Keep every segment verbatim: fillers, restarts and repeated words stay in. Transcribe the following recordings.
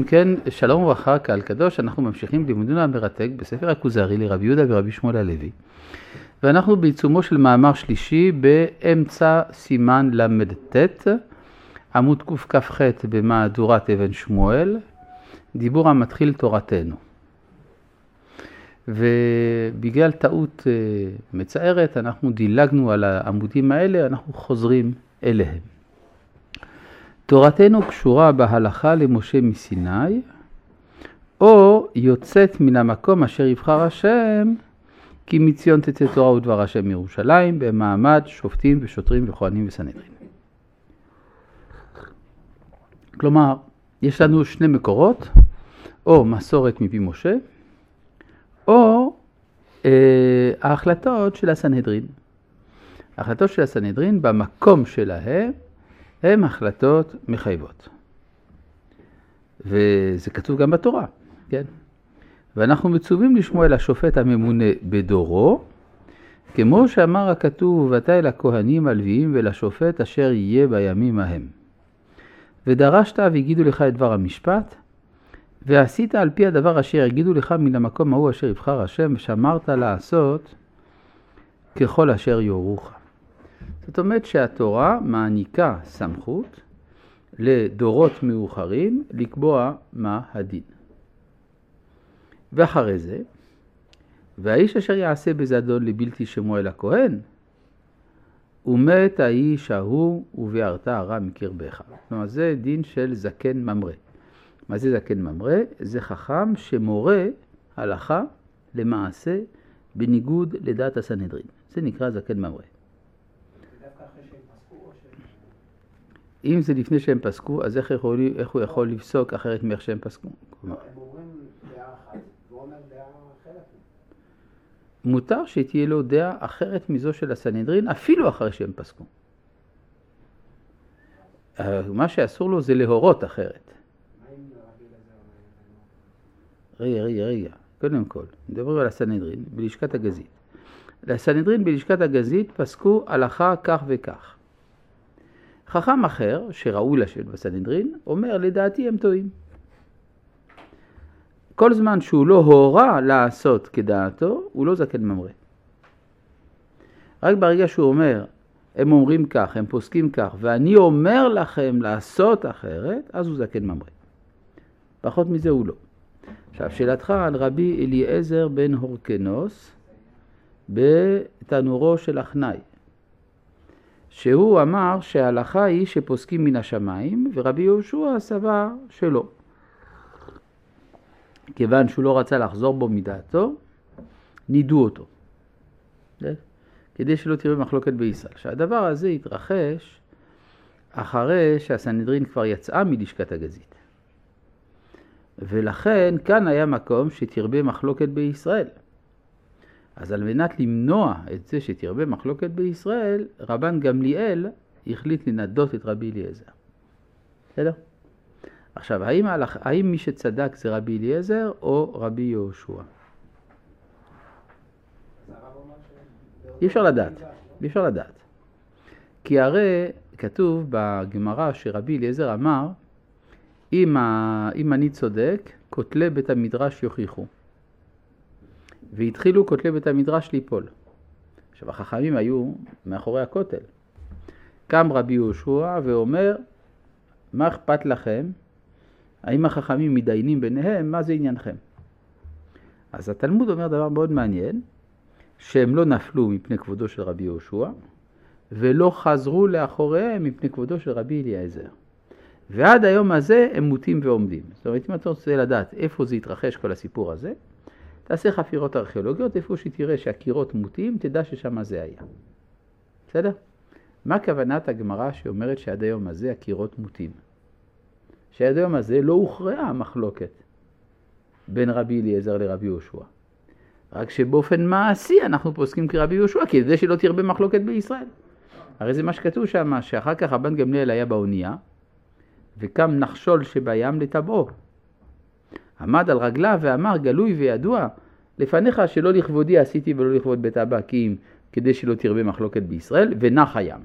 כן, שלום וברכה, קהל קדוש, אנחנו ממשיכים לימודנו המרתק בספר הכוזרי לרבי יהודה ורבי שמואל הלוי. ואנחנו בעיצומו של מאמר שלישי באמצע סימן למ"ט, עמוד קכ"ח במהדורת אבן שמואל, דיבור המתחיל תורתנו. ובגלל טעות מצערת אנחנו דילגנו על העמודים האלה, אנחנו חוזרים אליהם. תורתנו קשורה בהלכה למשה מסיני, או יוצאת מן המקום אשר יבחר השם, כי מציון תצא תורה ודבר השם מירושלים, במעמד שופטים ושוטרים וכהנים וסנהדרין. כלומר, יש לנו שני מקורות, או מסורת מפי משה, או אה, ההחלטות של הסנהדרין. ההחלטות של הסנהדרין במקום שלהם, הן החלטות מחייבות. וזה כתוב גם בתורה, כן? ואנחנו מצווים לשמוע אל השופט הממונה בדורו, כמו שאמר הכתוב, ותהי אל הכהנים הלוויים ולשופט אשר יהיה בימים ההם. ודרשת והגידו לך את דבר המשפט, ועשית על פי הדבר אשר יגידו לך מן המקום ההוא אשר יבחר השם, ושמרת לעשות ככל אשר יורוך. זאת אומרת שהתורה מעניקה סמכות לדורות מאוחרים לקבוע מה הדין. ואחרי זה, והאיש אשר יעשה בזדון לבלתי שמואל הכהן, ומת האיש ההוא וביערת הרע מקרבך. כלומר, זה דין של זקן ממרא. מה זה זקן ממרא? זה חכם שמורה הלכה למעשה בניגוד לדעת הסנהדרין. זה נקרא זקן ממרא. אם זה לפני שהם פסקו, אז איך, יכול, איך הוא יכול לפסוק אחרת מאיך שהם פסקו? הם אומרים דעה אחת, והוא אומר דעה אחרת. מותר שתהיה לו דעה אחרת מזו של הסנהדרין, אפילו אחרי שהם פסקו. מה שאסור לו זה להורות אחרת. מה אם רבי אלעזר? רגע, רגע, רגע. קודם כל, נדבר על הסנהדרין בלשכת הגזית. לסנהדרין בלשכת הגזית פסקו הלכה כך וכך. חכם אחר, שראוי לשבת בסנהדרין, אומר, לדעתי הם טועים. כל זמן שהוא לא הורה לעשות כדעתו, הוא לא זקן ממרא. רק ברגע שהוא אומר, הם אומרים כך, הם פוסקים כך, ואני אומר לכם לעשות אחרת, אז הוא זקן ממרא. פחות מזה הוא לא. עכשיו, שאלתך על רבי אליעזר בן הורקנוס, בתנורו של אחנאי. שהוא אמר שההלכה היא שפוסקים מן השמיים, ורבי יהושע סבר שלא. כיוון שהוא לא רצה לחזור בו מדעתו, נידו אותו. כדי שלא תראה מחלוקת בישראל. שהדבר הזה התרחש אחרי שהסנהדרין כבר יצאה מלשכת הגזית. ולכן כאן היה מקום שתרבה מחלוקת בישראל. אז על מנת למנוע את זה שתרבה מחלוקת בישראל, רבן גמליאל החליט לנדות את רבי אליעזר. בסדר? עכשיו, האם, האם מי שצדק זה רבי אליעזר או רבי יהושע? אי אפשר לדעת, אי אפשר לדעת. כי הרי כתוב בגמרא שרבי אליעזר אמר, אם, ה... אם אני צודק, כותלי בית המדרש יוכיחו. והתחילו כותלי בית המדרש ליפול. עכשיו, החכמים היו מאחורי הכותל. קם רבי יהושע ואומר, מה אכפת לכם? האם החכמים מדיינים ביניהם? מה זה עניינכם? אז התלמוד אומר דבר מאוד מעניין, שהם לא נפלו מפני כבודו של רבי יהושע, ולא חזרו לאחוריהם מפני כבודו של רבי אליעזר. ועד היום הזה הם מוטים ועומדים. זאת אומרת, אם אתה רוצה לדעת איפה זה התרחש כל הסיפור הזה, תעשה חפירות ארכיאולוגיות, איפה שתראה שהקירות מוטים, תדע ששם זה היה. בסדר? מה כוונת הגמרא שאומרת שעד היום הזה הקירות מוטים? שעד היום הזה לא הוכרעה המחלוקת בין רבי אליעזר לרבי יהושע. רק שבאופן מעשי אנחנו פוסקים כרבי יהושע, כדי שלא תרבה מחלוקת בישראל. הרי זה מה שכתוב שם, שאחר כך רבן גמליאל היה באונייה, וקם נחשול שבים לטבעו. עמד על רגליו ואמר, גלוי וידוע, לפניך שלא לכבודי עשיתי ולא לכבוד בית אבא, כי אם כדי שלא תרבה מחלוקת בישראל, ונח הים.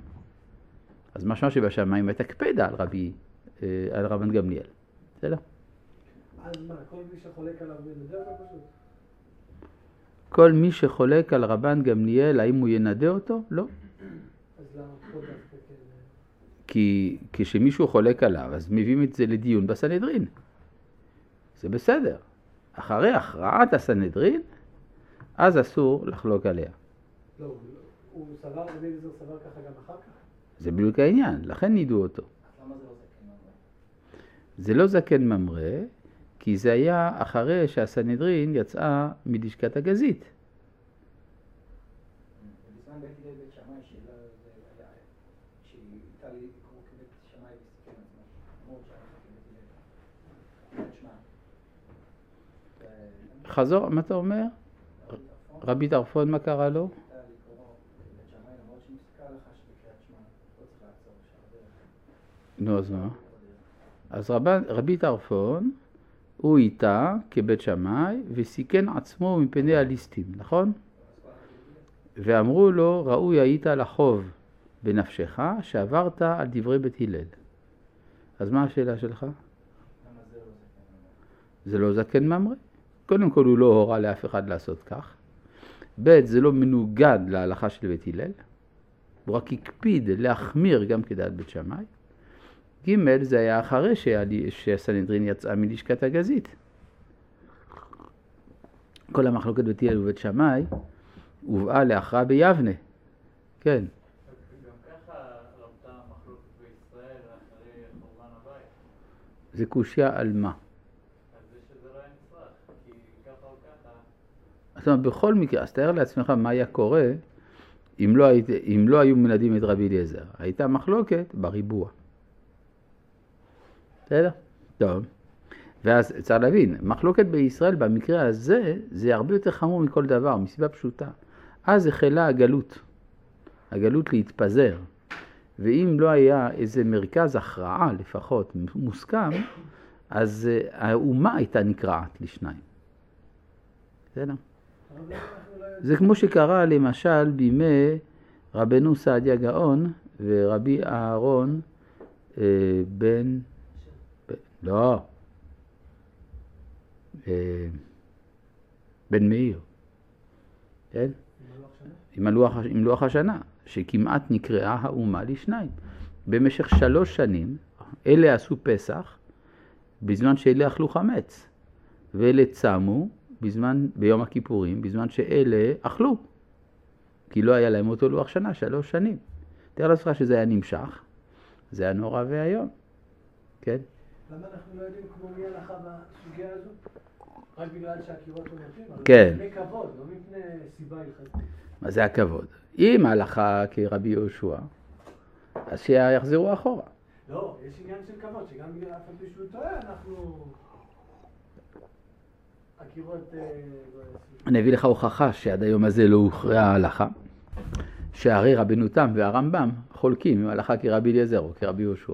אז משמע שבשמיים הייתה קפדה על רבי, על רבן גמליאל. בסדר? אז מה, כל מי שחולק עליו ינדה אותו פשוט? כל מי שחולק על רבן גמליאל, האם הוא ינדה אותו? לא. אז למה פה דווקא כן? כי כשמישהו חולק עליו, אז מביאים את זה לדיון בסנהדרין. זה בסדר. אחרי הכרעת הסנהדרין, אז אסור לחלוק עליה. לא, הוא סבר, רבי אליעזר סבר ככה גם אחר כך? זה בדיוק העניין, לכן נידו אותו. למה זה לא זקן ממרא? זה לא זקן ממרא, כי זה היה אחרי שהסנהדרין יצאה מלשכת הגזית. בזמן בית הלל בית שמאי שאלה זה היה, שהייתה לי לקרוא כבית שמאי וסיכן עצמו, למרות שהיה כבית הלל. בית שמאי. חזור, מה אתה אומר? רבי טרפון, מה קרה לו? הייתה לקרוא כבית שמאי, למרות שמסתכל לך שבקריאת שמע לא צריך לעצור שם. נו, אז מה? אז רב, רבי טרפון, הוא איתה כבית שמאי וסיכן עצמו מפני הליסטים, נכון? ואמרו לו, ראוי היית לחוב בנפשך שעברת על דברי בית הלל. אז מה השאלה שלך? למה זה לא זקן ממרא? זה לא זקן ממרא. קודם כל הוא לא הורה לאף אחד לעשות כך. ב' זה לא מנוגד להלכה של בית הלל. הוא רק הקפיד להחמיר גם כדעת בית שמאי. ג' זה היה אחרי שהסנהדרין יצאה מלשכת הגזית. כל המחלוקת בית הלל ובית שמאי הובאה להכרעה ביבנה. כן. גם ככה רבתה המחלוקת בישראל אחרי חורבן הבית. זה קושיה על מה? אז זה שזה לא היה נצרך, כי ככה או ככה. זאת אומרת, בכל מקרה, אז תאר לעצמך מה היה קורה אם לא, היית, אם לא היו מלמדים את רבי אליעזר. הייתה מחלוקת בריבוע. בסדר? טוב. ואז צריך להבין, מחלוקת בישראל במקרה הזה, זה הרבה יותר חמור מכל דבר, מסיבה פשוטה. אז החלה הגלות. הגלות להתפזר. ואם לא היה איזה מרכז הכרעה לפחות מוסכם, אז האומה הייתה נקרעת לשניים. בסדר? זה כמו שקרה למשל בימי רבנו סעדיה גאון ורבי אהרון אה, בן... ב... לא. אה, בן מאיר. כן? עם לוח, עם לוח השנה, שכמעט נקראה האומה לשניים. במשך שלוש שנים, אלה עשו פסח, בזמן שאלה אכלו חמץ, ואלה צמו בזמן, ביום הכיפורים, בזמן שאלה אכלו, כי לא היה להם אותו לוח שנה, שלוש שנים. תראה לעצמך שזה היה נמשך, זה היה נורא והיום, כן? למה אנחנו לא יודעים כמו מי הלכה בסוגיה הזו? רק בגלל שהקירות לא נותנים? כן. מפני כבוד, לא מפני סיבה הלכתית. מה זה הכבוד? אם ההלכה כרבי יהושע, אז שיחזרו אחורה. לא, יש עניין של כבוד, שגם בגלל אף על פי שהוא טועה, אנחנו... הקירות... אני אביא לך הוכחה שעד היום הזה לא הוכרעה ההלכה, שהרי רבנו תם והרמב"ם חולקים עם ההלכה כרבי אליעזר או כרבי יהושע.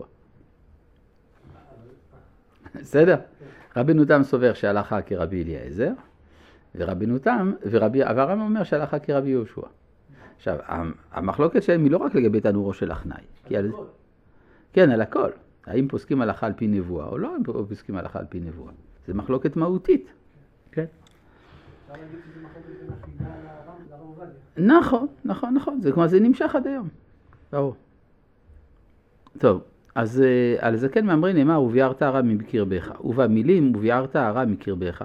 בסדר? רבנו תם סובר שההלכה כרבי אליעזר, ורבנו תם, ורבי אברהם אומר שההלכה כרבי יהושע. עכשיו, המחלוקת שלהם היא לא רק לגבי תנורו של אחנאי. על... כן, על הכל. האם פוסקים הלכה על פי נבואה או לא פוסקים הלכה על פי נבואה. זה מחלוקת מהותית. כן? אפשר להגיד שזה מחלוקת בין החידה לרב עובדיה. נכון, נכון, נכון. זה כמו זה נמשך עד היום. ברור. טוב, אז על זקן מאמרי נאמר, וביערת הרע מקרבך. ובמילים, וביערת הרע מקרבך,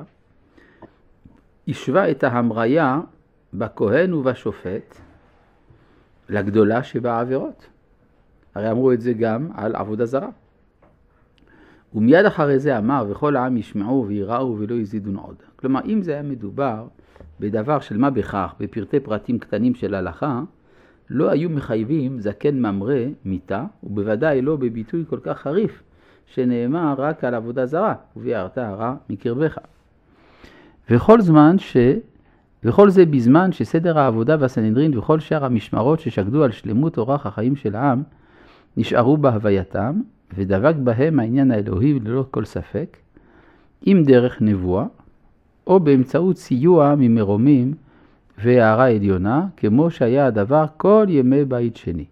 השווה את ההמריה בכהן ובשופט לגדולה שבעבירות. הרי אמרו את זה גם על עבודה זרה. ומיד אחרי זה אמר, וכל העם ישמעו ויראו ולא יזידון עוד. כלומר, אם זה היה מדובר בדבר של מה בכך, בפרטי פרטים קטנים של הלכה, לא היו מחייבים זקן ממרא מיתה, ובוודאי לא בביטוי כל כך חריף, שנאמר רק על עבודה זרה, וביערת הרע מקרבך. וכל זמן ש... וכל זה בזמן שסדר העבודה והסנהדרין וכל שאר המשמרות ששקדו על שלמות אורח החיים של העם, נשארו בהווייתם, ודבק בהם העניין האלוהי ללא כל ספק, עם דרך נבואה, או באמצעות סיוע ממרומים והערה עליונה, כמו שהיה הדבר כל ימי בית שני.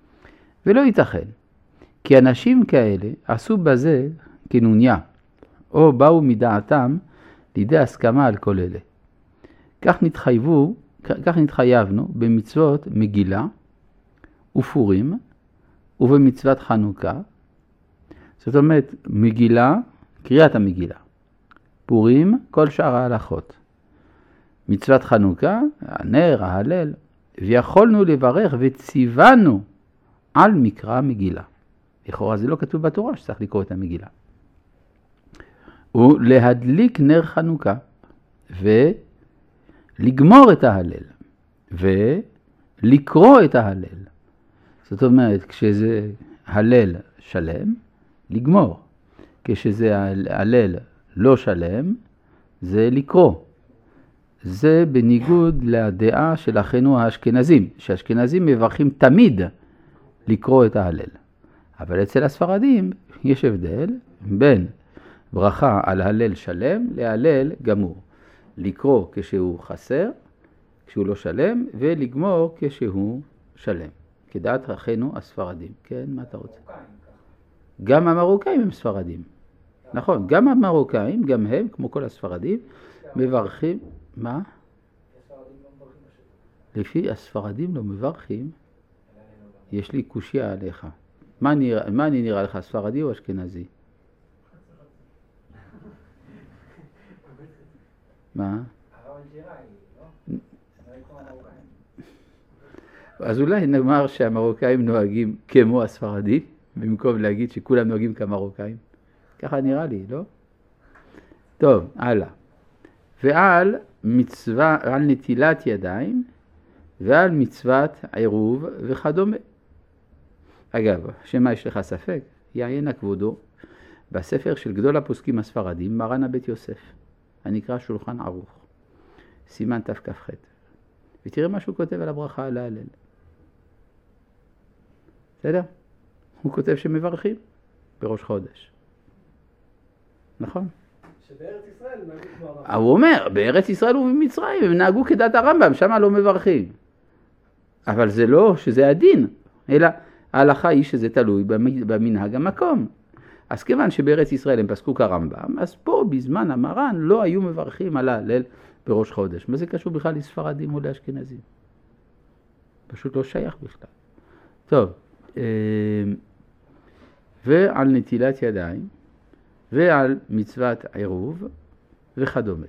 ולא ייתכן, כי אנשים כאלה עשו בזה כנוניה, או באו מדעתם לידי הסכמה על כל אלה. כך נתחייבו, כך נתחייבנו במצוות מגילה ופורים ובמצוות חנוכה. זאת אומרת, מגילה, קריאת המגילה. פורים, כל שאר ההלכות. מצוות חנוכה, הנר, ההלל, ויכולנו לברך וציוונו על מקרא המגילה. לכאורה זה לא כתוב בתורה שצריך לקרוא את המגילה. ולהדליק נר חנוכה ולגמור את ההלל ולקרוא את ההלל. זאת אומרת, כשזה הלל שלם, לגמור. כשזה הלל לא שלם, זה לקרוא. זה בניגוד לדעה של אחינו האשכנזים, שהאשכנזים מברכים תמיד לקרוא את ההלל. אבל אצל הספרדים יש הבדל בין ברכה על הלל שלם להלל גמור. לקרוא כשהוא חסר, כשהוא לא שלם, ולגמור כשהוא שלם. כדעת אחינו הספרדים. כן, מה אתה רוצה? גם המרוקאים הם ספרדים. נכון, גם המרוקאים, גם הם, כמו כל הספרדים, מברכים. מה? לפי הספרדים לא מברכים. יש לי קושיה עליך. מה נראה, מה אני נראה לך, ספרדי או אשכנזי? מה? אז אולי נאמר שהמרוקאים נוהגים כמו הספרדים, במקום להגיד שכולם נוהגים כמרוקאים. ככה נראה לי, לא? טוב, הלאה. ועל מצווה, על נטילת ידיים, ועל מצוות עירוב וכדומה. אגב, שמה יש לך ספק? יעיין כבודו בספר של גדול הפוסקים הספרדים, מרן הבית יוסף, הנקרא שולחן ערוך, סימן תכ"ח. ותראה מה שהוא כותב על הברכה על ההלל. בסדר? הוא כותב שמברכים בראש חודש. נכון? שבארץ ישראל נהגו כמו הרמב"ם. הוא אומר, בארץ ישראל ובמצרים הם נהגו כדת הרמב"ם, שם לא מברכים. אבל זה לא שזה הדין, אלא ההלכה היא שזה תלוי במנהג המקום. אז כיוון שבארץ ישראל הם פסקו כרמב"ם, אז פה בזמן המרן לא היו מברכים על ההלל בראש חודש. מה זה קשור בכלל לספרדים או לאשכנזים? פשוט לא שייך בכלל. טוב, ועל נטילת ידיים, ועל מצוות עירוב וכדומה.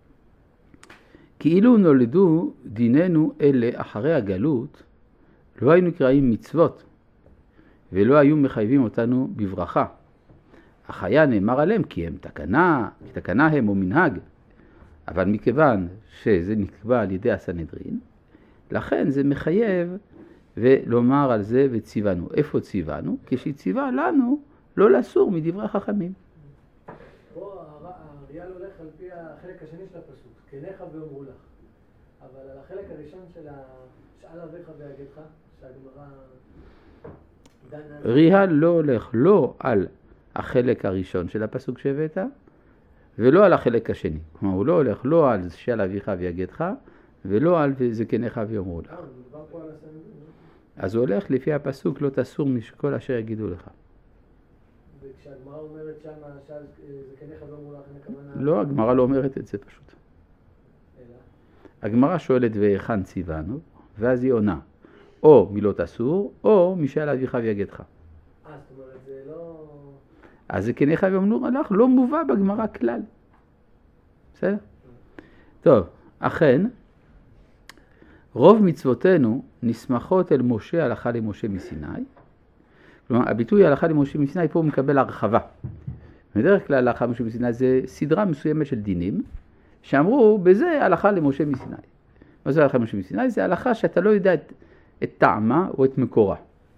כאילו נולדו דיננו אלה אחרי הגלות, לא היינו קראים מצוות, ולא היו מחייבים אותנו בברכה. אך היה נאמר עליהם כי הם תקנה, כי תקנה הם או מנהג. אבל מכיוון שזה נקבע על ידי הסנהדרין, לכן זה מחייב ולומר על זה וציוונו. איפה ציוונו? כשציווה לנו לא לסור מדברי חכמים. פה האריאל הולך על פי החלק השני של הפסוק, כנך ואומרו לך. אבל על החלק הראשון של שאל אביך ויגדך, שהגמרא דנה... ריאל לא הולך לא על החלק הראשון של הפסוק שהבאת, ולא על החלק השני. כלומר, הוא לא הולך לא על שאל אביך ויגדך, ולא על זקניך ויאמרו לך. אה, מדובר פה על הסנהדרין. אז הוא הולך לפי הפסוק לא תסור מכל אשר יגידו לך. וכשהגמרא אומרת שם, שאל זקניך ואומרו לך, אין הכוונה... לא, הגמרא לא אומרת את זה פשוט. אלא? הגמרא שואלת והיכן ציוונו, ואז היא עונה, או מלא תסור, או משאל אביך ויגדך. אה, זאת אומרת, זה לא... אז זקניך ואומרו לך לא מובא בגמרא כלל. בסדר? טוב, אכן, רוב מצוותינו נסמכות אל משה הלכה למשה מסיני. כלומר, הביטוי הלכה למשה מסיני פה הוא מקבל הרחבה. בדרך כלל הלכה למשה מסיני זה סדרה מסוימת של דינים, שאמרו בזה הלכה למשה מסיני. מה זה הלכה למשה מסיני? זה הלכה שאתה לא יודע את, את טעמה או את מקורה.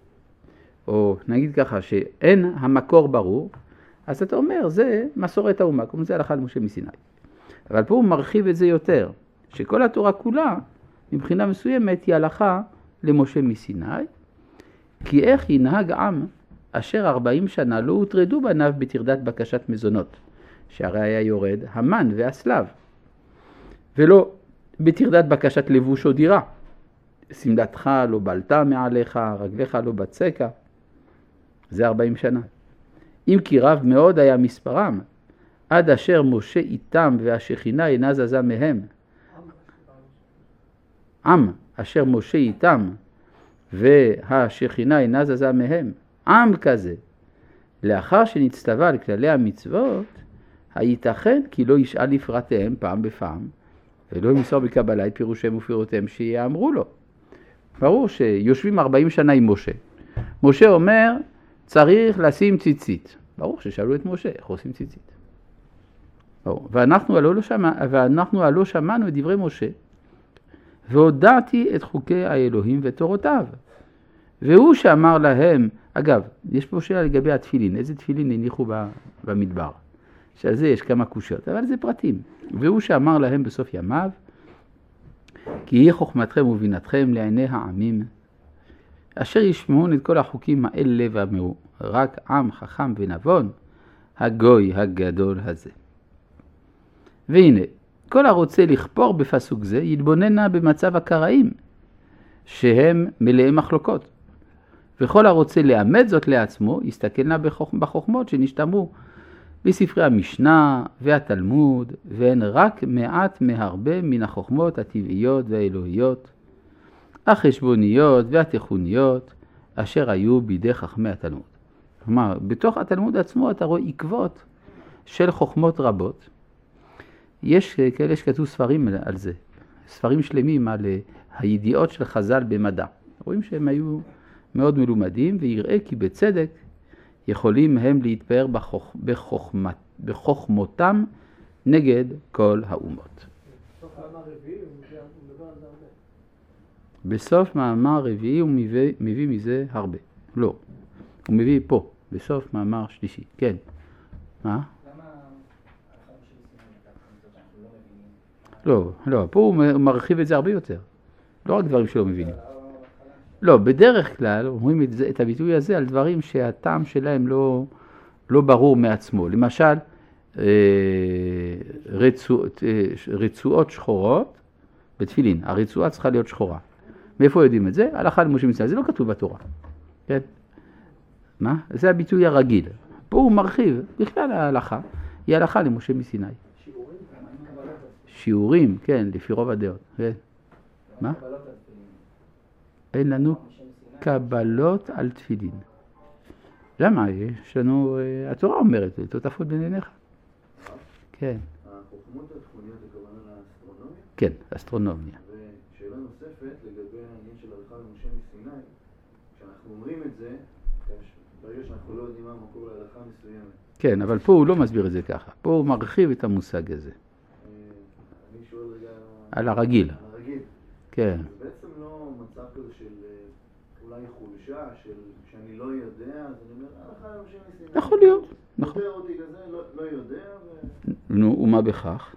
או נגיד ככה שאין המקור ברור, אז אתה אומר זה מסורת האומה, כמו זה הלכה למשה מסיני. אבל פה הוא מרחיב את זה יותר, שכל התורה כולה מבחינה מסוימת היא הלכה למשה מסיני, כי איך ינהג עם אשר ארבעים שנה לא הוטרדו בניו בתרדת בקשת מזונות, שהרי היה יורד המן והסלב, ולא בתרדת בקשת לבוש או דירה, סמדתך לא בלטה מעליך, רגליך לא בצקה, זה ארבעים שנה. אם כי רב מאוד היה מספרם, עד אשר משה איתם והשכינה אינה זזה מהם. עם אשר משה איתם והשכינה אינה זזה מהם. עם כזה. לאחר שנצטווה על כללי המצוות, הייתכן כי לא ישאל לפרטיהם פעם בפעם, ולא ימסור בקבלה את פירושיהם ופירותיהם שיאמרו לו. ברור שיושבים ארבעים שנה עם משה. משה אומר, צריך לשים ציצית. ברור ששאלו את משה, איך עושים ציצית? ברור. ואנחנו הלא לא שמע, ואנחנו הלא שמענו את דברי משה, והודעתי את חוקי האלוהים ותורותיו. והוא שאמר להם, אגב, יש פה שאלה לגבי התפילין, איזה תפילין הניחו במדבר? שעל זה יש כמה קושיות, אבל זה פרטים. והוא שאמר להם בסוף ימיו, כי יהיה חוכמתכם ובינתכם לעיני העמים, אשר ישמעון את כל החוקים האלה ואמרו, רק עם חכם ונבון, הגוי הגדול הזה. והנה, כל הרוצה לכפור בפסוק זה, יתבוננה במצב הקראים, שהם מלאי מחלוקות. וכל הרוצה לאמץ זאת לעצמו, יסתכלנה בחוכמות שנשתמרו בספרי המשנה והתלמוד, והן רק מעט מהרבה מן החוכמות הטבעיות והאלוהיות, החשבוניות והתכוניות, אשר היו בידי חכמי התלמוד. כלומר, בתוך התלמוד עצמו אתה רואה עקבות של חוכמות רבות. יש כאלה שכתבו ספרים על זה, ספרים שלמים על הידיעות של חז"ל במדע. רואים שהם היו מאוד מלומדים, ויראה כי בצדק יכולים הם להתפאר בחוכ... בחוכמת... בחוכמותם נגד כל האומות. בסוף מאמר רביעי הוא מדבר על זה הרבה. בסוף מאמר רביעי הוא מביא, מביא מזה הרבה. לא, הוא מביא פה, בסוף מאמר שלישי. כן. מה? לא, לא, פה הוא מרחיב את זה הרבה יותר. לא רק דברים שלא מבינים. לא, בדרך כלל אומרים את, זה, את הביטוי הזה על דברים שהטעם שלהם לא, לא ברור מעצמו. למשל, אה, רצועות, אה, רצועות שחורות בתפילין. הרצועה צריכה להיות שחורה. מאיפה יודעים את זה? הלכה למשה מסיני. זה לא כתוב בתורה. כן? מה? זה הביטוי הרגיל. פה הוא מרחיב. בכלל ההלכה היא הלכה למשה מסיני. שיעורים? שיעורים, כן, לפי רוב הדעות. כן. מה? אין לנו קבלות על תפילין. למה? יש לנו, התורה אומרת, תותפות בין עיניך. כן. החוכמות התכוניות הכוונה לאסטרונומיה? כן, אסטרונומיה. ושאלה נוספת לגבי העניין של הלכה למשה מסיני, כשאנחנו אומרים את זה, ברגע שאנחנו לא יודעים מה המקור להלכה מסוימת. כן, אבל פה הוא לא מסביר את זה ככה. פה הוא מרחיב את המושג הזה. אני שואל רגע... על הרגיל. על הרגיל. כן. זה בעצם לא מצב כזה של אולי חולשה, של שאני לא יודע, אז אני אומר, הלכה למשה מסיני. יכול להיות. נכון. יותר אותי כזה, לא, לא יודע, ו... נו, ומה בכך?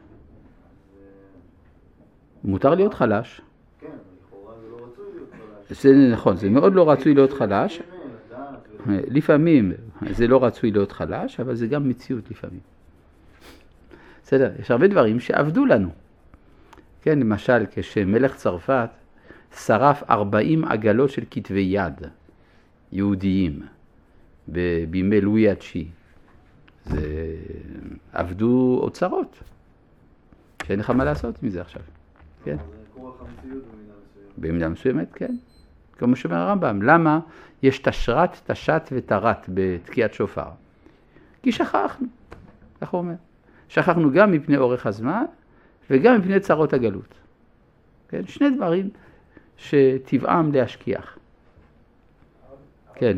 מותר להיות חלש. כן, לכאורה זה לא רצוי להיות חלש. זה נכון, זה מאוד לא רצוי להיות חלש. לפעמים זה לא רצוי להיות חלש, אבל זה גם מציאות לפעמים. בסדר, יש הרבה דברים שעבדו לנו. כן, למשל, כשמלך צרפת שרף ארבעים עגלות של כתבי יד יהודיים בימי לואי התשיעי. זה עבדו אוצרות. שאין לך מה לעשות עם זה עכשיו. כן? זה כורח המציאות במידה מסוימת. במידה מסוימת, כן. כמו שאומר הרמב"ם, למה יש תשרת, תשת ותרת בתקיעת שופר? כי שכחנו, כך הוא אומר. שכחנו גם מפני אורך הזמן וגם מפני צרות הגלות. כן? שני דברים שטבעם להשכיח. כן.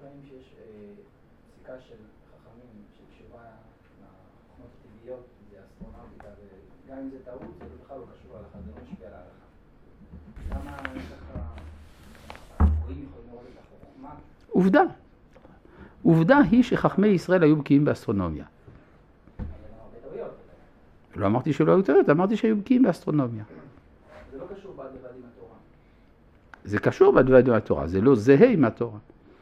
גם אם זה טעות, זה בכלל לא קשור להלכה, זה לא משפיע על ההלכה. למה ככה רואים יכולים לראות את החוכמה? עובדה. עובדה היא שחכמי ישראל היו בקיאים באסטרונומיה. לא אמרתי שלא היו טעויות, אמרתי שהיו בקיאים באסטרונומיה. זה לא קשור בד בבד עם התורה. זה קשור בד בבד עם התורה, זה לא זהה עם התורה.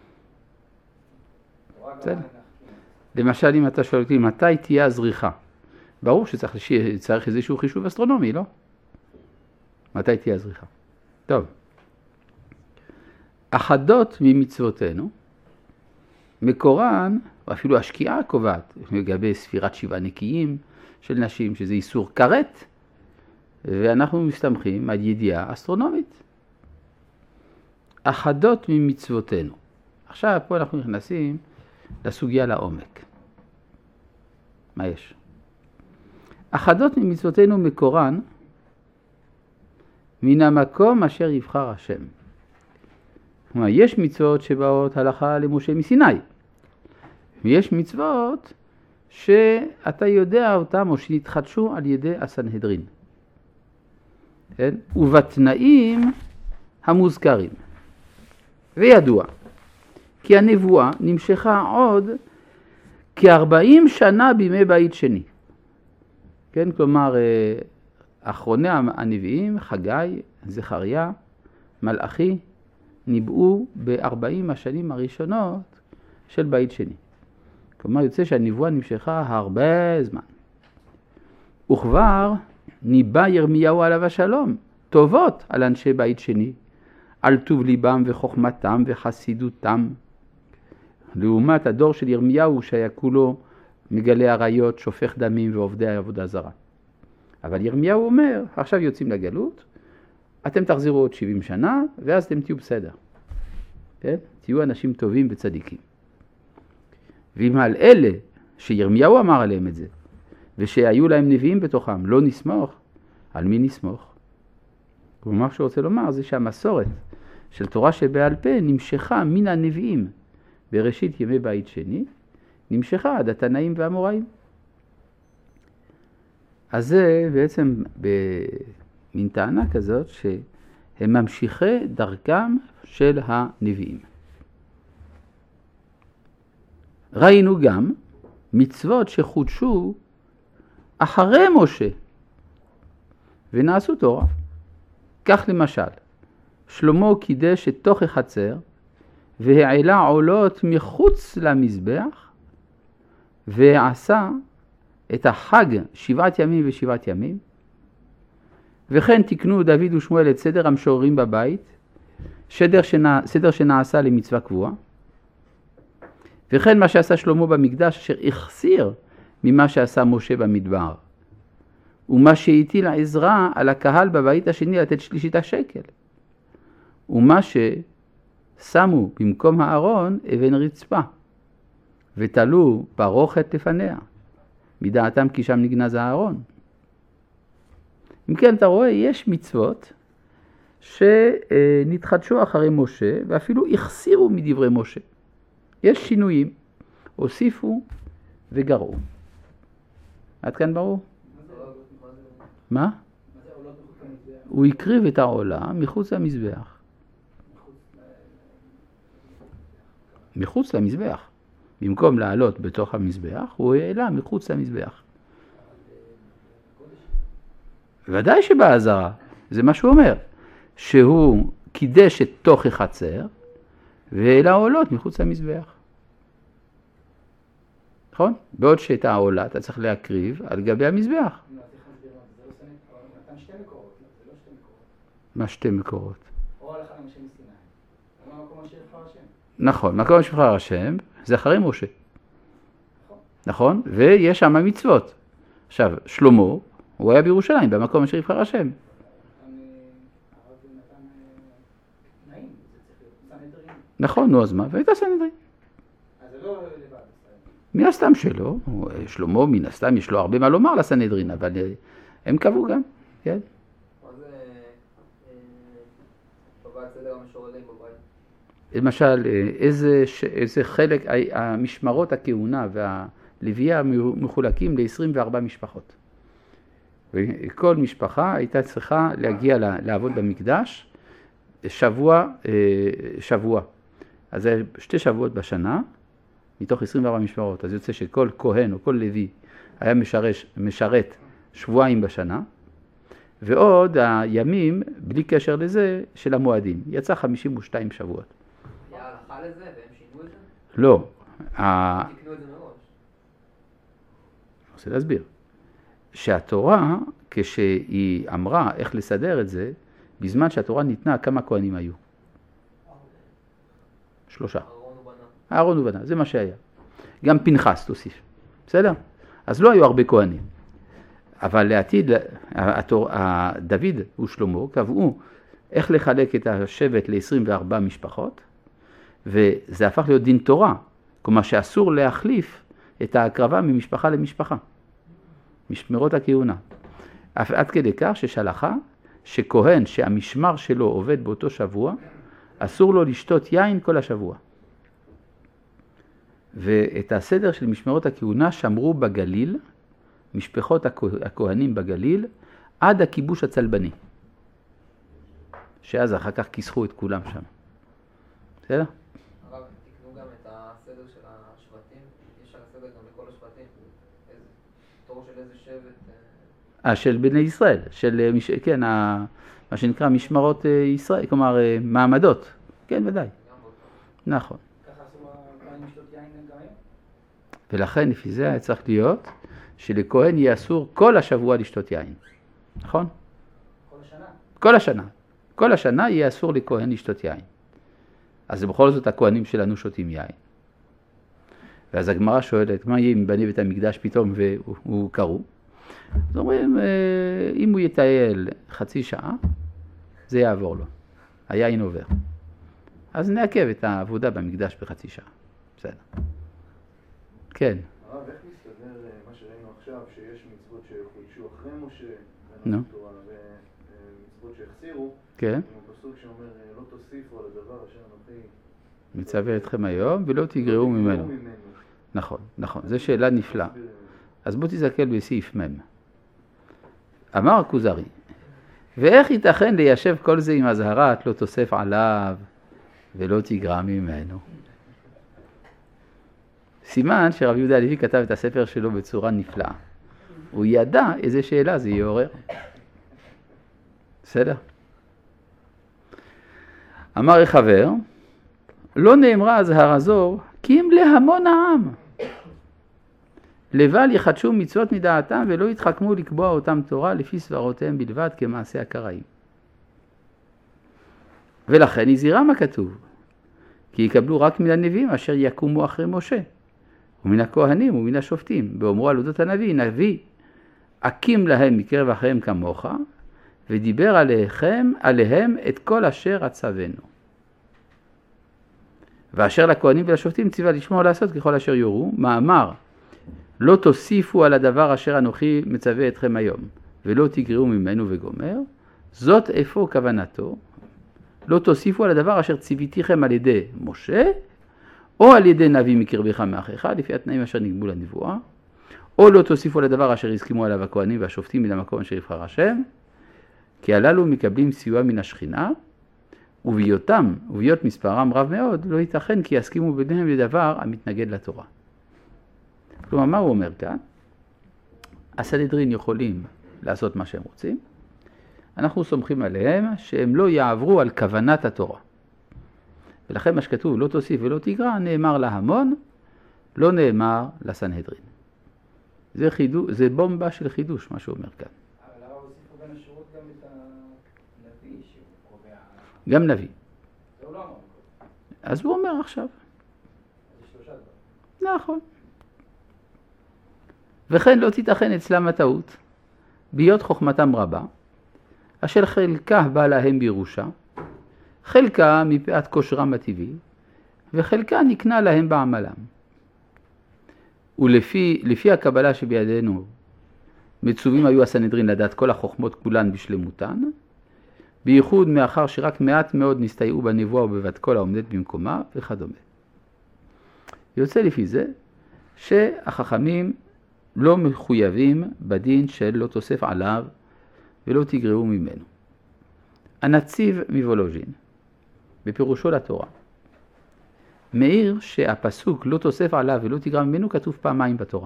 למשל, אם אתה שואל אותי, מתי תהיה הזריחה? ברור שצריך צריך איזשהו חישוב אסטרונומי, לא? מתי תהיה הזריחה? טוב. אחדות ממצוותינו, מקורן, אפילו השקיעה קובעת לגבי ספירת שבעה נקיים של נשים, שזה איסור כרת, ואנחנו מסתמכים על ידיעה אסטרונומית. אחדות ממצוותינו. עכשיו פה אנחנו נכנסים לסוגיה לעומק. מה יש? אחדות ממצוותינו מקורן מן המקום אשר יבחר השם. כלומר, יש מצוות שבאות הלכה למשה מסיני. ויש מצוות שאתה יודע אותם או שנתחדשו על ידי הסנהדרין. כן? ובתנאים המוזכרים. וידוע, כי הנבואה נמשכה עוד כ-ארבעים שנה בימי בית שני. כן, כלומר, אחרוני הנביאים, חגי, זכריה, מלאכי, ניבאו ב-ארבעים השנים הראשונות של בית שני. כלומר, יוצא שהנבואה נמשכה הרבה זמן. וכבר ניבא ירמיהו עליו השלום, טובות על אנשי בית שני, על טוב ליבם וחוכמתם וחסידותם. לעומת הדור של ירמיהו שהיה כולו מגלה עריות, שופך דמים ועובדי עבודה זרה. אבל ירמיהו אומר, עכשיו יוצאים לגלות, אתם תחזירו עוד שבעים שנה, ואז אתם תהיו בסדר. כן? תהיו אנשים טובים וצדיקים. ואם על אלה שירמיהו אמר עליהם את זה, ושהיו להם נביאים בתוכם, לא נסמוך, על מי נסמוך? ומה שרוצה לומר זה שהמסורת של תורה שבעל פה נמשכה מן הנביאים בראשית ימי בית שני, נמשכה עד התנאים והאמוראים. אז זה בעצם במין טענה כזאת שהם ממשיכי דרכם של הנביאים. ראינו גם מצוות שחודשו אחרי משה ונעשו תורה. כך למשל, שלמה קידש את תוך החצר והעלה עולות מחוץ למזבח ועשה את החג שבעת ימים ושבעת ימים, וכן תקנו דוד ושמואל את סדר המשוררים בבית, סדר, שנע, סדר שנעשה למצווה קבועה, וכן מה שעשה שלמה במקדש אשר החסיר ממה שעשה משה במדבר, ומה שהטיל עזרא על הקהל בבית השני לתת שלישית השקל, ומה ששמו במקום הארון אבן רצפה, ותלו פרוכת לפניה, מדעתם כי שם נגנז הארון. אם כן, אתה רואה, יש מצוות שנתחדשו אחרי משה, ואפילו החסירו מדברי משה. יש שינויים, הוסיפו וגרעו. עד כאן ברור? מה? הוא הקריב את העולה מחוץ למזבח. מחוץ למזבח. במקום לעלות בתוך המזבח, הוא העלה מחוץ למזבח. ודאי שבעזרה, זה מה שהוא אומר, שהוא קידש את תוך החצר, והעלה עולות מחוץ למזבח. נכון? בעוד שאת העולה אתה צריך להקריב על גבי המזבח. מה שתי מקורות? או הלכה למשה מסיני. מה מקום אשר יבחר השם? נכון, מקום אשר יבחר השם, זה אחרי משה. נכון? ויש שם מצוות. עכשיו, שלמה, הוא היה בירושלים, במקום אשר יבחר השם. נכון, נו, אז מה? והייתה סנהדרין. אז זה לא לבד. מן הסתם שלו, שלמה מן הסתם יש לו הרבה מה לומר לסנהדרין, אבל הם קבעו גם, כן? מה זה קבעת סדר המשוררים בבית? למשל, איזה, איזה חלק, המשמרות הכהונה והלוויה מחולקים ל-עשרים וארבע משפחות. וכל משפחה הייתה צריכה להגיע לעבוד במקדש שבוע, שבוע. אז זה שתי שבועות בשנה, מתוך עשרים וארבע משמרות. אז יוצא שכל כהן או כל לוי היה משרת, משרת שבועיים בשנה, ועוד הימים, בלי קשר לזה, של המועדים. יצא חמישים ושתיים שבועות. היה הלכה לזה והם שינו את זה? לא. הם תקנו את זה מראש. אני רוצה להסביר. שהתורה, כשהיא אמרה איך לסדר את זה, בזמן שהתורה ניתנה, כמה כהנים היו? שלושה. אהרון ובנה. אהרון ובנה, זה מה שהיה. גם פנחס תוסיף, בסדר? אז לא היו הרבה כהנים. אבל לעתיד, התור, דוד ושלמה קבעו איך לחלק את השבט ל-עשרים וארבע משפחות, וזה הפך להיות דין תורה, כלומר שאסור להחליף את ההקרבה ממשפחה למשפחה, משמרות הכהונה. עד כדי כך ששלחה שכהן שהמשמר שלו עובד באותו שבוע, אסור לו לשתות יין כל השבוע. ואת הסדר של משמרות הכהונה שמרו בגליל, משפחות הכהנים בגליל, עד הכיבוש הצלבני. שאז אחר כך כיסחו את כולם שם. בסדר? הרב, תקנו גם את הסדר של השבטים, יש שם סדר גם לכל השבטים, איזה, תור של איזה שבט? אה, של בני ישראל, של, כן, ה, מה שנקרא משמרות ישראל, כלומר מעמדות, כן, ודאי. נכון. ככה עשו הכהנים לשתות יין גם היום? ולכן לפי זה היה צריך להיות שלכהן יהיה אסור כל השבוע לשתות יין, נכון? כל השנה? כל השנה. כל השנה יהיה אסור לכהן לשתות יין. אז בכל זאת הכהנים שלנו שותים יין. ואז הגמרא שואלת, מה יהיה אם בני בית המקדש פתאום והוא קרו? אז אומרים, אם הוא יטייל חצי שעה, זה יעבור לו. היין עובר. אז נעכב את העבודה במקדש בחצי שעה. בסדר. כן. הרב, איך מסתדר מה שראינו עכשיו, שיש מצוות שחודשו אחרי משה, נו. ומצוות שהחסירו, כן. עם הפסוק שאומר, לא תוסיפו על הדבר אשר אנוכי מצווה אתכם היום ולא תגרעו ממנו. נכון, נכון. זו שאלה נפלאה. אז בוא תסתכל בסעיף מ'. אמר הכוזרי, ואיך ייתכן ליישב כל זה עם הזהרה, את לא תוסף עליו ולא תגרע ממנו? סימן שרב יהודה הלוי כתב את הספר שלו בצורה נפלאה. הוא ידע איזה שאלה זה יעורר. בסדר? אמר החבר, לא נאמרה הזהרה זו, כי אם להמון העם. לבל יחדשו מצוות מדעתם ולא יתחכמו לקבוע אותם תורה לפי סברותיהם בלבד כמעשה הקראים. ולכן הזהירה מה כתוב, כי יקבלו רק מן הנביאים אשר יקומו אחרי משה, ומן הכהנים ומן השופטים, באומרו על אודות הנביא, נביא, הקים להם מקרב אחריהם כמוך, ודיבר עליהם, עליהם את כל אשר אצוונו. ואשר לכהנים ולשופטים ציווה לשמוע לעשות ככל אשר יורו, מאמר, לא תוסיפו על הדבר אשר אנוכי מצווה אתכם היום, ולא תגרעו ממנו וגומר, זאת איפה כוונתו, לא תוסיפו על הדבר אשר ציוויתיכם על ידי משה, או על ידי נביא מקרבך מאחיך, לפי התנאים אשר נקבעו לנבואה, או לא תוסיפו על הדבר אשר הסכימו עליו הכהנים והשופטים מן המקום אשר יבחר השם, כי הללו מקבלים סיוע מן השכינה, ובהיותם, ובהיות מספרם רב מאוד, לא ייתכן כי יסכימו ביניהם לדבר המתנגד לתורה. כלומר, מה הוא אומר כאן? הסנהדרין יכולים לעשות מה שהם רוצים, אנחנו סומכים עליהם שהם לא יעברו על כוונת התורה. ולכן מה שכתוב, לא תוסיף ולא תגרע, נאמר להמון, לא נאמר לסנהדרין. זה, חידוש, זה בומבה של חידוש, מה שהוא אומר כאן. אבל למה הוסיפו בין השורות גם את הנביא שהוא קובע? גם נביא. זה הוא לא אמר. אז הוא אומר עכשיו. זה שלושה דבר. נכון. וכן לא תיתכן אצלם הטעות, בהיות חוכמתם רבה, אשר חלקה בא להם בירושה, חלקה מפאת כושרם הטבעי, וחלקה נקנה להם בעמלם. ולפי לפי הקבלה שבידינו, מצווים היו הסנהדרין לדעת כל החוכמות כולן בשלמותן, בייחוד מאחר שרק מעט מאוד נסתייעו בנבואה ובבת כל העומדת במקומה וכדומה. יוצא לפי זה שהחכמים לא מחויבים בדין של לא תוסף עליו ולא תגרעו ממנו. הנציב מוולוז'ין, בפירושו לתורה, מעיר שהפסוק לא תוסף עליו ולא תגרע ממנו כתוב פעמיים בתורה.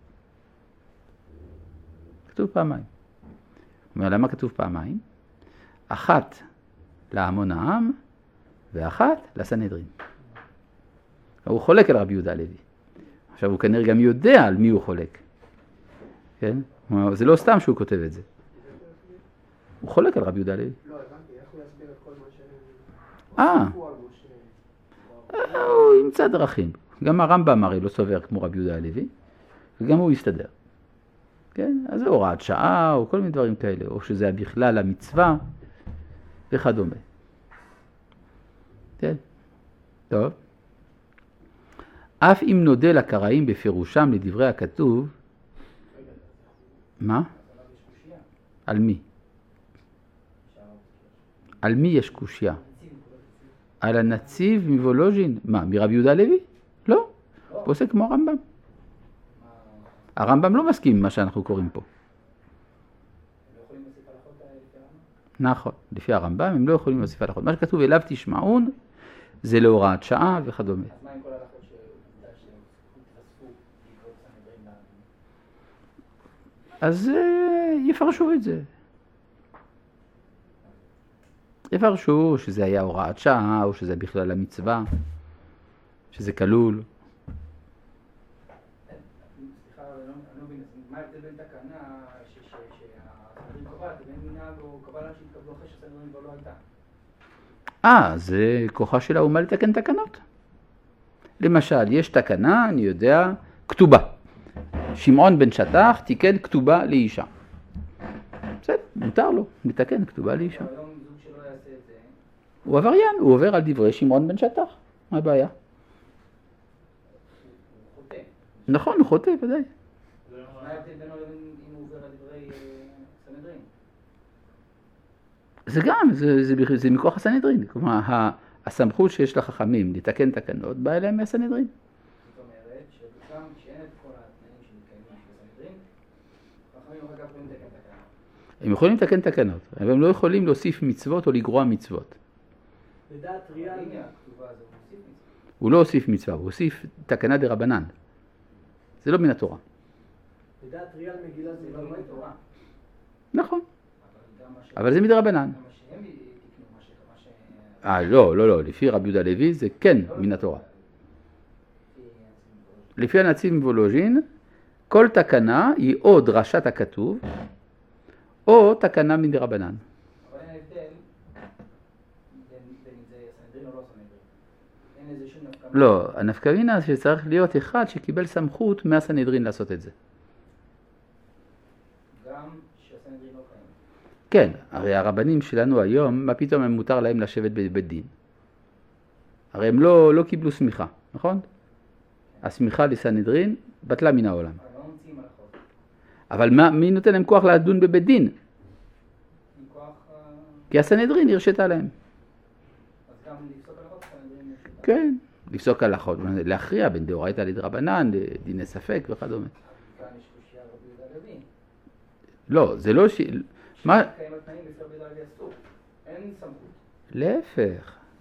כתוב פעמיים. אומר, למה כתוב פעמיים? אחת להמון העם ואחת לסנהדרין. הוא חולק על רבי יהודה הלוי. עכשיו הוא כנראה גם יודע על מי הוא חולק. כן? זה לא סתם שהוא כותב את זה. הוא חולק על רבי יהודה הלוי. לא, הבנתי, איך הוא יסביר את כל מה ש... אה. הוסיפו על משה? הוא ימצא דרכים. גם הרמב"ם הרי לא סובר כמו רבי יהודה הלוי, וגם הוא יסתדר. כן? אז זה הוראת שעה, או כל מיני דברים כאלה, או שזה בכלל המצווה, וכדומה. כן? טוב. אף אם נודה לקראים בפירושם לדברי הכתוב, מה? על מי? על מי יש קושיה? על הנציב מוולוז'ין. מה, מרבי יהודה הלוי? לא. הוא עושה כמו הרמב"ם. הרמב"ם לא מסכים עם מה שאנחנו קוראים פה. נכון, לפי הרמב"ם הם לא יכולים להוסיף הלכות. מה שכתוב אליו תשמעון זה להוראת שעה וכדומה. אז מה עם כל ההלכות שהתווספו בעקבות סנהדרין? אז יפרשו את זה. יפרשו שזה היה הוראת שעה, או שזה בכלל המצווה, שזה כלול. סליחה, אני לא מבין, מה ההבדל בין תקנה שהסנהדרין קובעת, לבין מנהג או קבלה שהתקבלו אחרי שסנהדרין כבר לא הייתה? אה, זה כוחה של האומה לתקן תקנות. למשל, יש תקנה, אני יודע, כתובה. שמעון בן שטח תיקן כתובה לאישה. בסדר, מותר לו לתקן כתובה לאישה. היום זוג שלא יעשה את זה. הוא עבריין, הוא עובר על דברי שמעון בן שטח. מה הבעיה? הוא חוטא. נכון, הוא חוטא, ודאי. מה ההבדל בינו לבין אם הוא עובר על דברי סנהדרין? זה גם, זה, זה, זה, זה מכוח הסנהדרין. כלומר, הסמכות שיש לחכמים לתקן תקנות באה אליהם מהסנהדרין. זאת אומרת, שגם כשאין את כל התנאים שמתקיימים בסנהדרין, חכמים אחר כך יכולים לתקן תקנות. הם יכולים לתקן תקנות, אבל הם לא יכולים להוסיף מצוות או לגרוע מצוות. לדעת ריאל, הנה הכתובה הזו, הוא מוסיף מצוות. הוא לא הוסיף מצווה, הוא הוסיף תקנה דרבנן. זה לא מן התורה. לדעת ריאל מגילה זה זה לא לא מת. תורה. נכון, אבל גם מה ש... אבל זה מדרבנן. גם מה שהם תקנו, מה ש... מה ש... אה, לא, לא, לא, לפי רבי יהודה הלוי זה כן מן התורה. לפי הנציב מוולוז'ין, כל תקנה היא או דרשת הכתוב, או תקנה מדרבנן. אבל אין הבדל בין בין אם זה סנהדרין או לא סנהדרין. אין איזה שום נפקא מינה. לא, הנפקא מינה שצריך להיות אחד שקיבל סמכות מהסנהדרין לעשות את זה. גם שהסנהדרין לא קיים. כן, הרי הרבנים שלנו היום, מה פתאום הם מותר להם לשבת בבית דין? הרי הם לא, לא קיבלו סמיכה, נכון? הסמיכה לסנהדרין בטלה מן העולם. אבל לא ממציאים הלכות. אבל מה, מי נותן להם כוח לדון בבית דין? מכוח... אה, כי הסנהדרין הרשתה להם. אז גם לפסוק הלכות סנהדרין יש אותה. כן, לפסוק הלכות, להכריע בין דאורייתא לדרבנן, דיני ספק וכדומה. כאן יש קושייה רבי יהודה הלוי. לא, זה לא ש... מה? קיים התנאים לפי רבי יהודה הלוי אסור. אין סמכות. להפך. למה? אין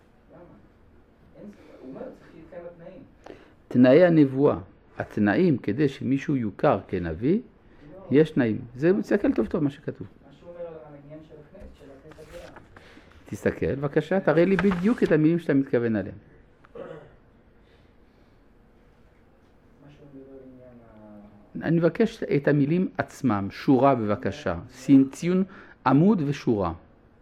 סמכות. הוא אומר, צריך להתקיים התנאים. תנאי הנבואה, התנאים כדי שמישהו יוכר כנביא, יש תנאים. זה מסתכל טוב טוב מה שכתוב. מה שהוא אומר על העניין של הכנסת, של הכנסת הגאה. תסתכל, בבקשה, תראה לי בדיוק את המילים שאתה מתכוון עליהם. מה שהוא מדבר על עניין ה... אני מבקש את המילים עצמם, שורה בבקשה, ציון עמוד ושורה.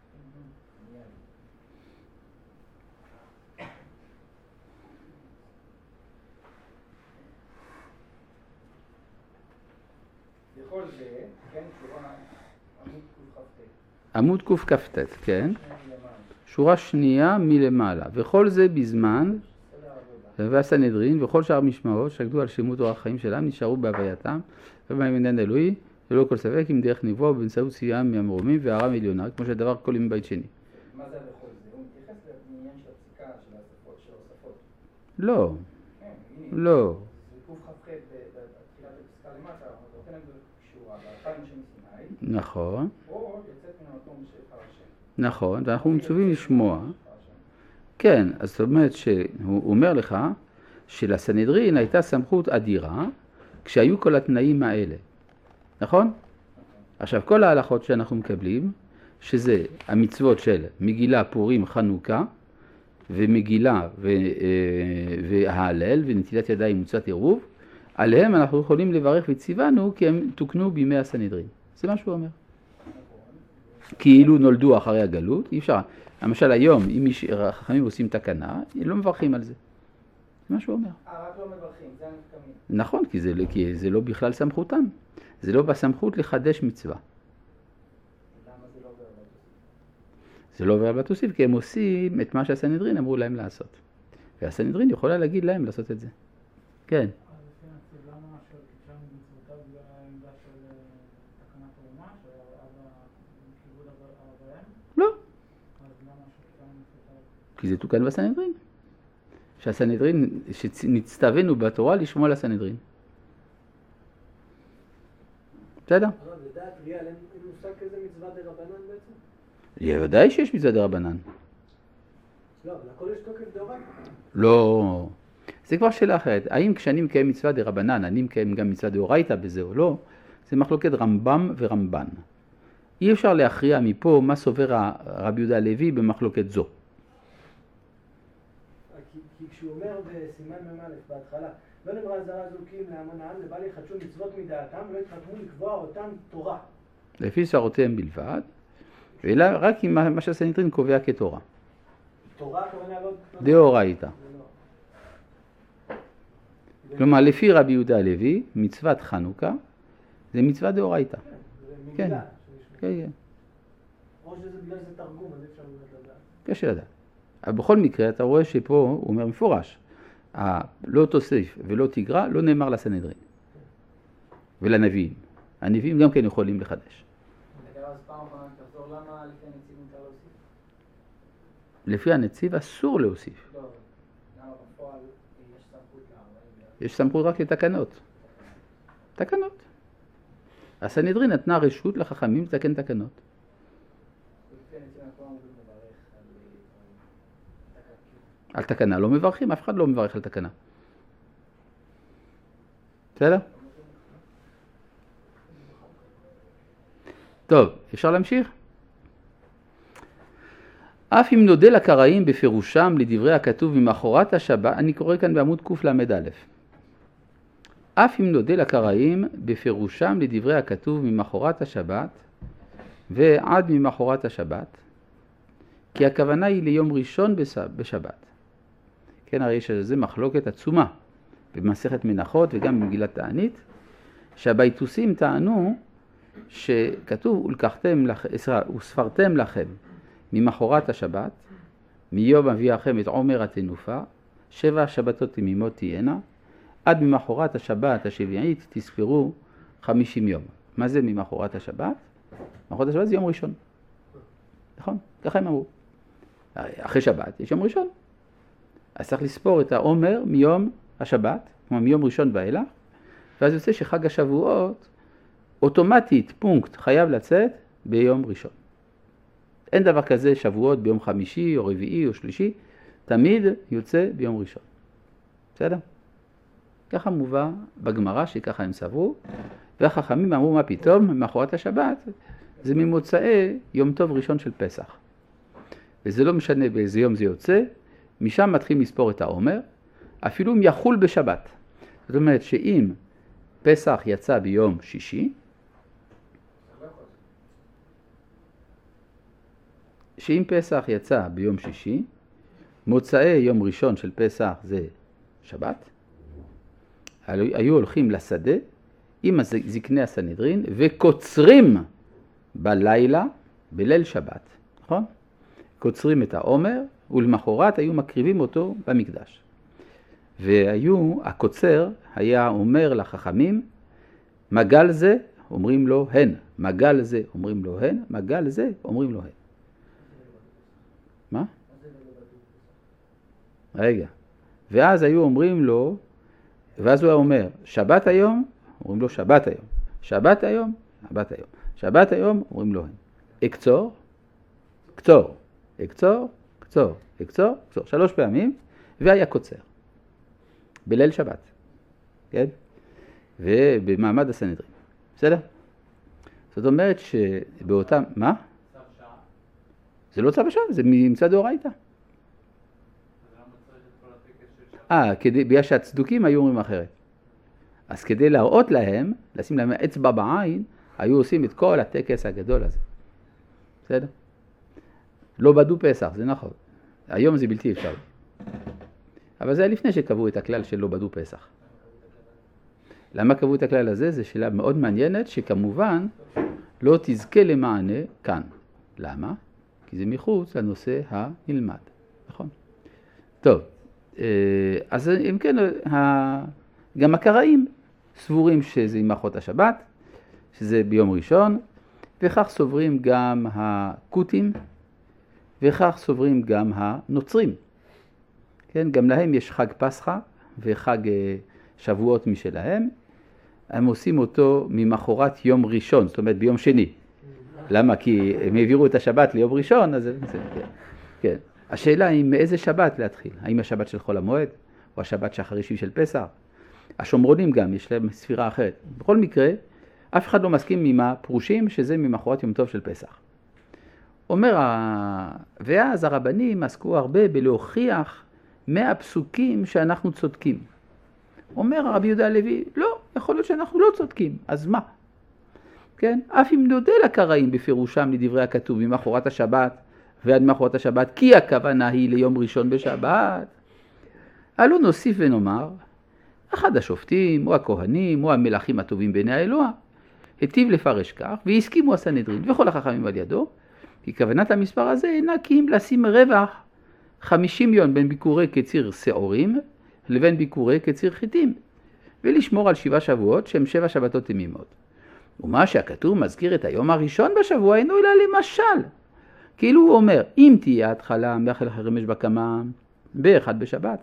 בכל זה, כן, שורה עמוד קכ"ט. עמוד קכ"ט, כן. שני מלמעלה. שורה שנייה מלמעלה. וכל זה בזמן, סדר עבודה. והסנהדרין וכל שאר משמעות שקדו על שלמות אורח חיים שלהם נשארו בהווייתם, ובהם עניין אלוהי, ללא כל ספק, עם דרך נבואה ובאמצעות סיום מהמרומים והערה עליונה, כמו שהדבר כל ימי בית שני. מה זה בכל זה? הוא מתייחס לעניין של הפסיקה של השפות, של השפות. לא, כן, הנה. לא. זה קכ"ח בתחילת הפסקה למטה, הוא נותן לזה שורה, בהלכה למשה מסיני, נכון, או יוצאת מן המקום של פרשם. נכון, ואנחנו מצווים לשמוע. כן, אז זאת אומרת שהוא אומר לך שלסנהדרין הייתה סמכות אדירה כשהיו כל התנאים האלה, נכון? עכשיו כל ההלכות שאנחנו מקבלים, שזה המצוות של מגילה, פורים, חנוכה, ומגילה ו- וההלל ונטילת ידיים מוצאת עירוב, עליהם אנחנו יכולים לברך וציוונו כי הם תוקנו בימי הסנהדרין. זה מה שהוא אומר. כאילו נולדו אחרי הגלות, אי אפשר. למשל היום, אם החכמים עושים תקנה, לא מברכים על זה. מה שהוא אומר. אה, רק לא מברכים, זה הנפקמים. נכון, כי זה, כי זה לא בכלל סמכותם. זה לא בסמכות לחדש מצווה. למה זה לא עובר בתוסיף? זה לא עובר בתוסיף, כי הם עושים את מה שהסנהדרין אמרו להם לעשות. והסנהדרין יכולה להגיד להם לעשות את זה. כן. לא. כי זה תוקן בסנהדרין. שהסנהדרין, שנצטווינו בתורה לשמוע על הסנהדרין. בסדר? אבל לדעת ריאל, אין מושג כזה מצווה דרבנן בעצם? ודאי שיש מצווה דרבנן. לא, אבל הכל יש תוקף דאורייתא. לא. זה כבר שאלה אחרת. האם כשאני מקיים מצווה דרבנן, אני מקיים גם מצווה דאורייתא בזה או לא? זה מחלוקת רמב"ם ורמב"ן. אי אפשר להכריע מפה מה סובר רבי יהודה הלוי במחלוקת זו. כי, כי כשהוא אומר בסימן ממלך בהתחלה, לא נברא זרע זוכים להמון העם, לבל יחדשו מצוות מדעתם, ולא יתחכמו לקבוע אותם תורה. לפי שערותיהם בלבד, אלא רק עם מה שהסנהדרין קובע כתורה. תורה הכוונה לא... דאורייתא. לא. כלומר, לפי רבי יהודה הלוי, מצוות חנוכה זה מצווה דאורייתא. כן, זה כן. מגילה. כן, כן. או שזה בגלל זה תרגום, אז אפשר באמת לדעת. קשה לדעת. אבל בכל מקרה, אתה רואה שפה הוא אומר מפורש, לא תוסיף ולא תגרע, לא נאמר לסנהדרין. ולנביאים. הנביאים גם כן יכולים לחדש. אז פעם אחת תחזור, למה לפי הנציב מותר להוסיף? לפי הנציב אסור להוסיף. לא, למה בפועל יש סמכות לה? יש סמכות רק לתקנות. תקנות. הסנהדרין נתנה רשות לחכמים לתקן תקנות. לפי הנציב אנחנו לא אמורים לברך על על תקנה לא מברכים, אף אחד לא מברך על תקנה. בסדר? טוב, אפשר להמשיך? אף אם נודה לקראים בפירושם לדברי הכתוב ממחרת השבת, אני קורא כאן בעמוד קל"א. אף אם נודה לקראים בפירושם לדברי הכתוב ממחרת השבת ועד ממחרת השבת, כי הכוונה היא ליום ראשון בשבת. כן, הרי שזה מחלוקת עצומה במסכת מנחות וגם במגילת תענית, שהבייתוסים טענו שכתוב ולקחתם לכם, וספרתם לכם ממחרת השבת, מיום אביאכם את עומר התנופה, שבע שבתות תמימות תהיינה, עד ממחרת השבת השביעית תספרו חמישים יום. מה זה ממחרת השבת? ממחרת השבת זה יום ראשון. נכון? ככה הם אמרו. אחרי שבת יש יום ראשון. אז צריך לספור את העומר מיום השבת, כמו מיום ראשון ואילך, ואז יוצא שחג השבועות אוטומטית, פונקט, חייב לצאת ביום ראשון. אין דבר כזה שבועות ביום חמישי או רביעי או שלישי, תמיד יוצא ביום ראשון. בסדר? ככה מובא בגמרא שככה הם סברו, והחכמים אמרו מה פתאום, מאחורת השבת, זה ממוצאי יום טוב ראשון של פסח. וזה לא משנה באיזה יום זה יוצא, משם מתחילים לספור את העומר, אפילו אם יחול בשבת. זאת אומרת שאם פסח יצא ביום שישי, שאם פסח יצא ביום שישי, מוצאי יום ראשון של פסח זה שבת, היו הולכים לשדה עם זקני הסנהדרין וקוצרים בלילה, בליל שבת, נכון? קוצרים את העומר ולמחרת היו מקריבים אותו במקדש. והיו, הקוצר היה אומר לחכמים, מגל זה אומרים לו הן, מגל זה אומרים לו הן, מגל זה אומרים לו הן. מה? רגע. ואז היו אומרים לו, ואז הוא אומר, שבת היום, אומרים לו שבת היום. שבת היום, שבת היום. שבת היום, אומרים לו הן. אקצור, קצור, אקצור, קצור, אקצור, קצור. שלוש פעמים, והיה קוצר. בליל שבת. כן? ובמעמד הסנהדרין. בסדר? זאת אומרת שבאותם, מה? צו שעה. זה לא צו השעה, זה מצד דאורייתא. אז למה צריך את כל הטקס של שבת? אה, כדי, בגלל שהצדוקים היו אומרים אחרת. אז כדי להראות להם, לשים להם אצבע בעין, היו עושים את כל הטקס הגדול הזה. בסדר? לא בדו פסח, זה נכון. היום זה בלתי אפשרי. אבל זה היה לפני שקבעו את הכלל של לא בדו פסח. למה קבעו את הכלל הזה? זו שאלה מאוד מעניינת, שכמובן לא תזכה למענה כאן. למה? כי זה מחוץ לנושא הנלמד, נכון? טוב, אז אם כן, גם הקראים סבורים שזה עם אחות השבת, שזה ביום ראשון, וכך סוברים גם הקותים, וכך סוברים גם הנוצרים. כן, גם להם יש חג פסחא וחג שבועות משלהם. הם עושים אותו ממחרת יום ראשון, זאת אומרת ביום שני. למה? כי הם העבירו את השבת ליום ראשון, אז זה, כן. כן. השאלה היא מאיזה שבת להתחיל. האם השבת של חול המועד, או השבת שהחרישי של פסח? השומרונים גם, יש להם ספירה אחרת. בכל מקרה, אף אחד לא מסכים עם הפרושים שזה ממחרת יום טוב של פסח. אומר, ואז הרבנים עסקו הרבה בלהוכיח מהפסוקים שאנחנו צודקים. אומר הרבי יהודה הלוי, לא, יכול להיות שאנחנו לא צודקים, אז מה? כן? אף אם נודה לקראים בפירושם לדברי הכתוב ממחרת השבת ועד מחרת השבת, כי הכוונה היא ליום ראשון בשבת. עלו נוסיף ונאמר, אחד השופטים או הכהנים או המלכים הטובים בעיני האלוה, היטיב לפרש כך, והסכימו הסנהדרין וכל החכמים על ידו, כי כוונת המספר הזה אינה כי אם לשים רווח חמישים יום בין ביקורי קציר שעורים לבין ביקורי קציר חיטים, ולשמור על שבעה שבועות שהם שבע שבתות תמימות. ומה שהכתוב מזכיר את היום הראשון בשבוע אינו אלא למשל. כאילו הוא אומר, אם תהיה התחלה מאחל חרמש בקמה באחד בשבת,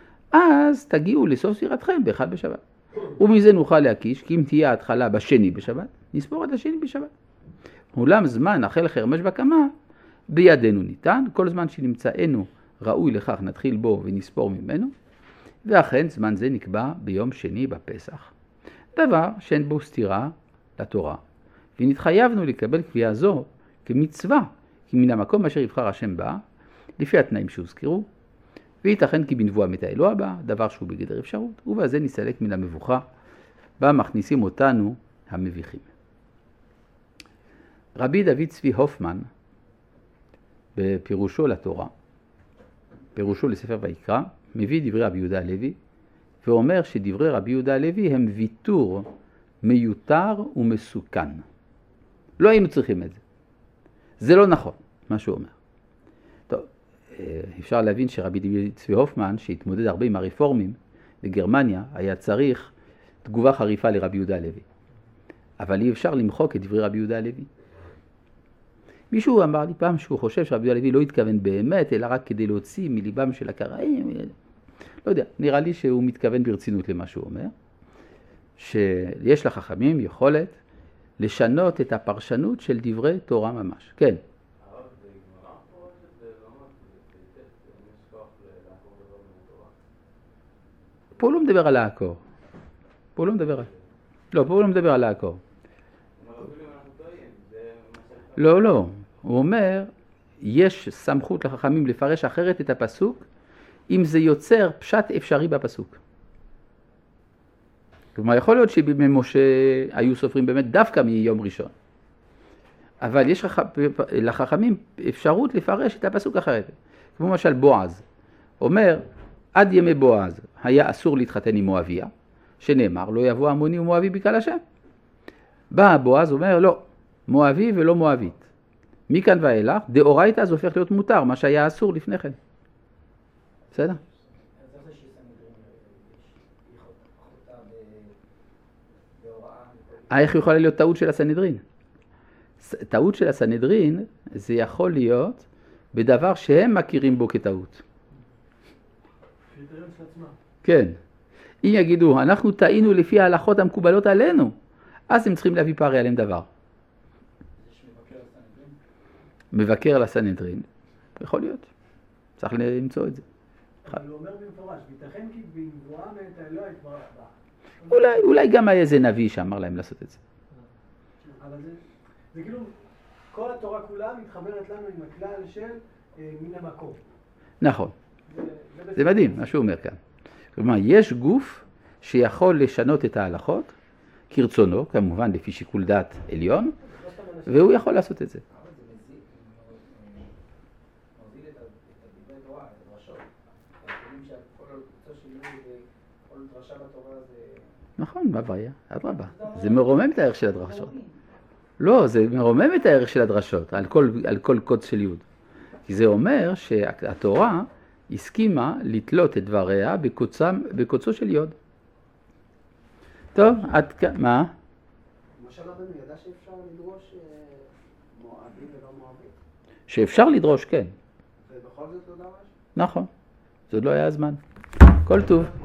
אז תגיעו לסוף ספירתכם באחד בשבת. ומזה נוכל להקיש, כי אם תהיה התחלה בשני בשבת, נספור עד השני בשבת. אולם זמן החל חרמש בקמה בידינו ניתן, כל זמן שנמצאנו ראוי לכך נתחיל בו ונספור ממנו, ואכן זמן זה נקבע ביום שני בפסח. דבר שאין בו סתירה לתורה, ונתחייבנו לקבל קביעה זו כמצווה, כי מן המקום אשר יבחר השם בה, לפי התנאים שהוזכרו, וייתכן כי בנבואה מתה אלוה בה, דבר שהוא בגדר אפשרות, ובזה נסלק מן המבוכה, בה מכניסים אותנו המביכים. רבי דוד צבי הופמן, בפירושו לתורה, פירושו לספר ויקרא, מביא דברי רבי יהודה הלוי, ואומר שדברי רבי יהודה הלוי הם ויתור מיותר ומסוכן. לא היינו צריכים את זה. זה לא נכון, מה שהוא אומר. טוב, אפשר להבין שרבי דוד צבי הופמן, שהתמודד הרבה עם הרפורמים בגרמניה, היה צריך תגובה חריפה לרבי יהודה הלוי. אבל אי אפשר למחוק את דברי רבי יהודה הלוי. מישהו אמר לי פעם שהוא חושב שרבי יהודה הלוי לא התכוון באמת, אלא רק כדי להוציא מליבם של הקראים. לא יודע, נראה לי שהוא מתכוון ברצינות למה שהוא אומר, שיש לחכמים יכולת לשנות את הפרשנות של דברי תורה ממש. כן. פה הוא לא מדבר על העקור. פה הוא לא מדבר על... לא, פה הוא לא מדבר על העקור. לא, לא. הוא אומר, יש סמכות לחכמים לפרש אחרת את הפסוק, אם זה יוצר פשט אפשרי בפסוק. כלומר, יכול להיות שבמשה היו סופרים באמת דווקא מיום ראשון. אבל יש לחכמים אפשרות לפרש את הפסוק אחרת. כמו למשל בועז. אומר, עד ימי בועז היה אסור להתחתן עם מואביה, שנאמר, לא יבוא עמוני ומואבי בקהל השם. בא בועז אומר, לא, מואבי ולא מואבית. מכאן ואילך, דאורייתא זה הופך להיות מותר, מה שהיה אסור לפני כן. בסדר? איך יכולה להיות טעות של הסנהדרין? טעות של הסנהדרין זה יכול להיות בדבר שהם מכירים בו כטעות. כן. אם יגידו, אנחנו טעינו לפי ההלכות המקובלות עלינו, אז הם צריכים להביא פערי עליהם דבר. מבקר לסנהדרין, יכול להיות. צריך למצוא את זה. אבל הוא אומר במפורש, ייתכן כי בנבואה מאת האלוה יתברך בה. אולי, אולי גם היה איזה נביא שאמר להם לעשות את זה. אבל זה, זה כאילו, כל התורה כולה מתחברת לנו עם הכלל של אה, מן המקום. נכון. זה, זה, זה מדהים, מה שהוא אומר כאן. כלומר, יש גוף שיכול לשנות את ההלכות, כרצונו, כמובן לפי שיקול דעת עליון, והוא יכול לעשות את זה. נכון, בהוויה, אדרבה. זה מרומם את הערך של הדרשות. לא, זה מרומם את הערך של הדרשות, על כל, על כל קוד של יוד. כי זה אומר שהתורה הסכימה לתלות את דבריה בקוצם, בקוצו של יוד. טוב, עד כאן, מה? למשל רבנו ידע שאפשר לדרוש מואבי ולא מואבי. שאפשר לדרוש, כן. ובכל זאת לא דרש? נכון. זה עוד לא היה הזמן. כל טוב.